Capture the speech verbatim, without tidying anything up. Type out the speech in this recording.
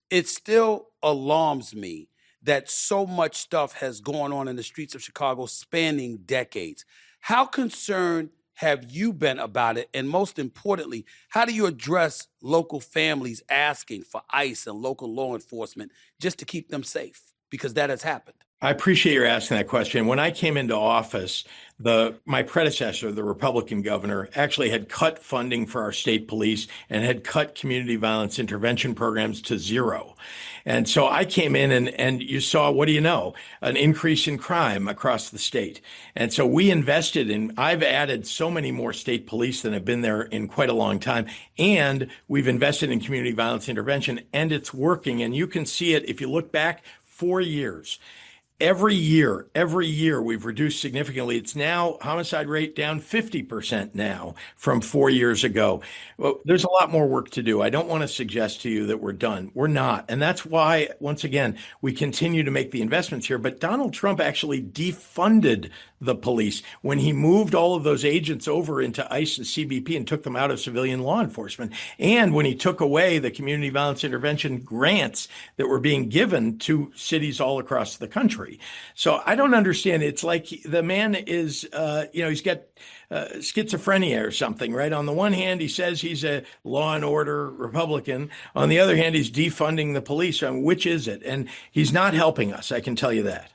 it still alarms me that so much stuff has gone on in the streets of Chicago spanning decades. How concerned have you been about it? And most importantly, how do you address local families asking for ICE and local law enforcement just to keep them safe? Because that has happened. I appreciate your asking that question. When I came into office, the my predecessor, the Republican governor, actually had cut funding for our state police and had cut community violence intervention programs to zero. And so I came in and, and you saw, what do you know, an increase in crime across the state. And so we invested in, I've added so many more state police than have been there in quite a long time. And we've invested in community violence intervention, and it's working. And you can see it if you look back four years. Every year, every year we've reduced significantly. It's now homicide rate down fifty percent now from four years ago. Well, there's a lot more work to do. I don't want to suggest to you that we're done. We're not. And that's why, once again, we continue to make the investments here. But Donald Trump actually defunded the police when he moved all of those agents over into ICE and C B P and took them out of civilian law enforcement. And when he took away the community violence intervention grants that were being given to cities all across the country. So I don't understand. It's like the man is, uh, you know, he's got uh, schizophrenia or something, right? On the one hand, he says he's a law and order Republican. On the other hand, he's defunding the police. I mean, which is it? And he's not helping us. I can tell you that.